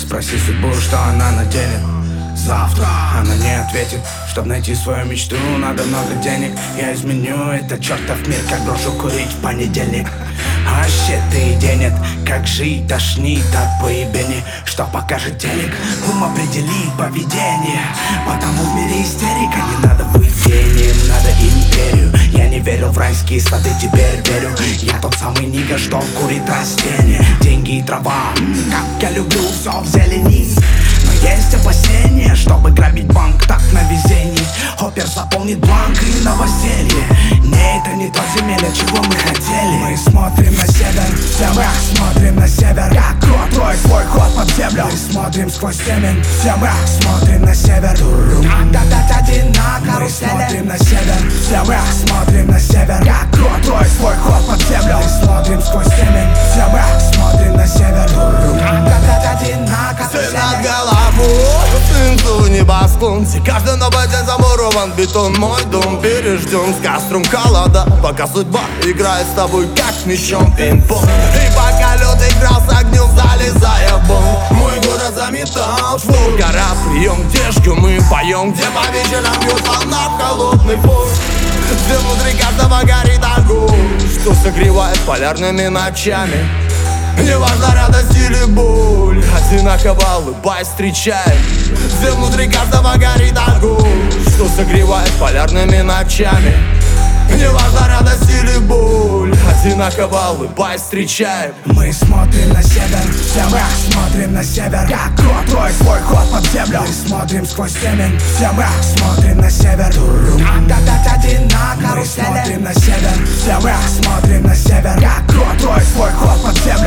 Спроси судьбу, что она наденет завтра. Она не ответит. Чтоб найти свою мечту, надо много денег. Я изменю этот чертов мир, как брошу курить в понедельник. А щеты денет, как жить тошнит от поебени. Что покажет телек, ум определит поведение. Потому в мире истерика, не надо быть гением, надо империю. Я не верил в райские сады, теперь верю. Я тот самый нига, что курит растения. Деньги и трава, как я люблю все в зелени. Но есть опасения, чтобы грабить банк так на везении. Опер заполнит бланк и новоселье. Не, это не то земелье, чего мы хотели. Мы смотрим на север, все мы смотрим на север. Как кот, твой свой ход под землю. Мы смотрим сквозь семен, все мы смотрим на север. Мы смотрим на север, все мы смотрим на север. Как кот, твой свой ход под землю. Мы смотрим сквозь семен, все мы смотрим на север. Все над головой, снизу небосклон. Каждый новый день замурован бетон. Мой дом пережден с костром холода. Пока судьба играет с тобой, как мячом пинг-понг. И пока лед играл с огнем, залезая в бомб. Мой город заметал швур, гора, прием. Где жгем мы поем, где по вечерам бьет волна в холодный пол. Где внутри каждого горит огонь, что согревает полярными ночами. Не важна радость или боль, одинаково улыбаясь встречаем. Где внутри каждого горит огонь, что согревает полярными ночами. Не важна радость или боль, одинаково улыбаясь встречаем. Мы смотрим на север, все мы смотрим на север. Как кот, твой свой ход под землю. Мы смотрим сквозь семен, все мы смотрим на север. Мы смотрим на север, все мы смотрим на север. Как кот, твой свой ход под землю.